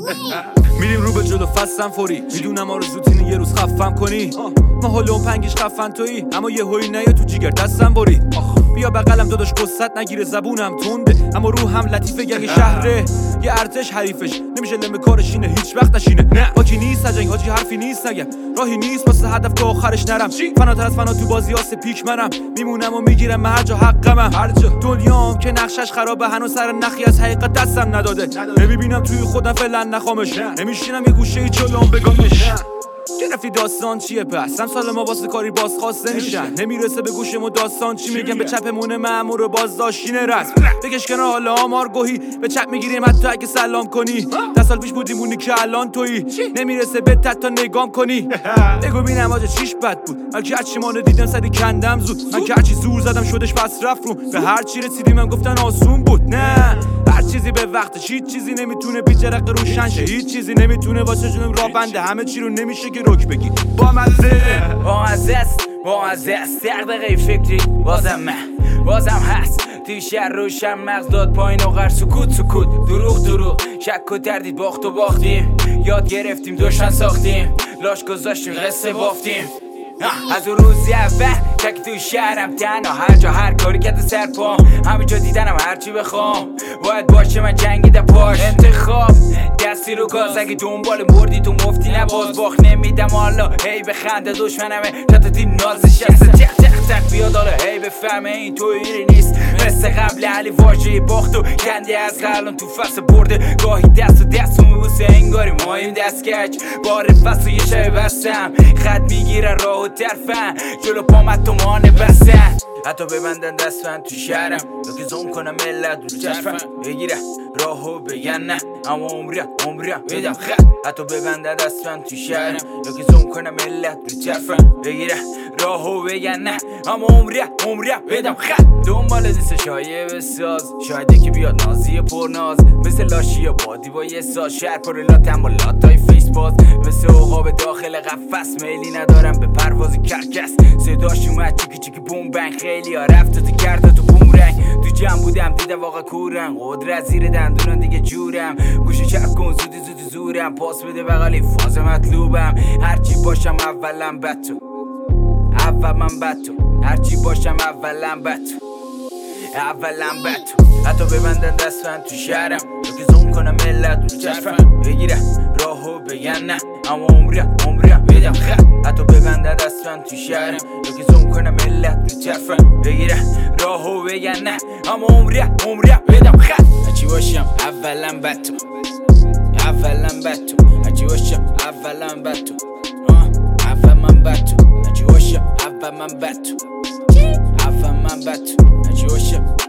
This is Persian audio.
میریم رو به جلو فستم فوری، میدونم آرزوتینه یه روز خفم کنی. ما حلم پنگیش خفن تویی، اما یه هوی نیا تو جیگر دستم برید. بیا بغلم داداش قصت نگیره، زبونم تنده اما روحم لطیفه. گنگ شهره یه ارتش حریفش نمیشه، لمه کارشینه هیچ وقت نشینه. حاجی نیست جنگ، حاجی حرفی نیست نگم، راهی نیست واسه هدف تا آخرش نرم. فناتر از فنا تو بازی واسه پیک منم، میمونم و میگیرم من هر جا حقمم. هر جا دنیام که نقشش خرابه، هنوز سر نخی از حقیقت دستم نداده. نمیبینم توی خودم فعلا نخوامش، نمیشینم یه گوشه جلوم بگامش. گرفتی داستان چیه پس؟ سال ما واسه کاری باز خواسته میشن، نمیرسه به گوش ما داستان چی میگم. به چپمون مأمور و بازداشتینه رسم بکش کنار حالا آمار گوهی، به چپ میگیریم حتی اگه سلام کنی. 10 سال پیش بودیم اونی که الان تویی، نمیرسه به تا نگام کنی. بگو ببینم آجا چیش بد بود، من که هرچی مانو دیدم سری کندم زود. من که هرچی زور زدم شدش پس رفت رو، به هر چی رسیدیم من گفتن آسون بود. نه هر چیزی به وقتش، هیچ چیزی نمیتونه بی جرقه روشن شه، هیچ چیزی نمیتونه واسه جونم راه بنده. همه چی رو نمیشه که رک بگی با مزه است دقیقه فکری بازم هست توی شهر روشن مغز داد پایین و غر سکوت دروغ شک و تردید باخت و باختیم. یاد گرفتیم دشمن ساختیم، لاش گذاشتیم قصه بافتیم. از اون روزی اول تک توی شهرم تنها، هر جا هر کاری کرده سر پام، همه جا دیدنم هرچی بخوام. باید باشه من جنگیدم پاش، انتخاب دستی رو گاز. اگه دنبال مردی تو مفتی نباز، باخت نمیدم حالا هی بخنده دشمنمه. شتاتی نازش هسته تق بیاد حالا هی بفهمه این تویی نیست مثل قبل. علی واژه باخت و کنده از الان تو فصل برده. گاهی دست و میبوسه انگاری مایم دست کج. بار فصل و یه شای بستم، خط میگیره راه و طرفن، جلو پامت تو مانه بستن. حتی ببندن دستم تو شهرم، یا که زوم کنم ملت رو چشمم بگیره راهو بگن نه، اما عمریم بدم خط. حتی ببندن دستم تو شهرم، یا که زوم کنم ملت رو چشمم بگیره راهو بگن نه، اما عمریم بدم خط. دنبال دیست شایه بساز، شاید یکی بیاد نازی پرناز، مثل لاشی بادی با یه ساز. شهر پر لاتم با لاتای فیس باز، مثل عقاب داخل قفس. میلی ندارم به پرواز کرکس، صداش اومد چیکی بوم بنگ. خیلی ها رفت تو کرده تو بوم رنگ. تو جمع بودم دیده واقع کورم، قدرت زیر دندونم دیگه جورم. گوشه چپ کن زودی زورم، پاس بده بغلی فاز مطلوبم. هرچی باشم اولم بد تو، هرچی باشم اولم بد تو. حتی ببندن دستم تو شهرم، یا که زوم کنم ملت رو چشمم بگیره راهو بگن نه، اما عمریم بدم خط. حتی ببندن دستم تو شهرم، یا که زوم کنم ملت رو چشمم بگیره راهو بگن نه، اما عمریم بدم خط. هرچی باشم اولم بد تو، هرچی باشم اولم بد تو، هرچی باشم هرچی باشم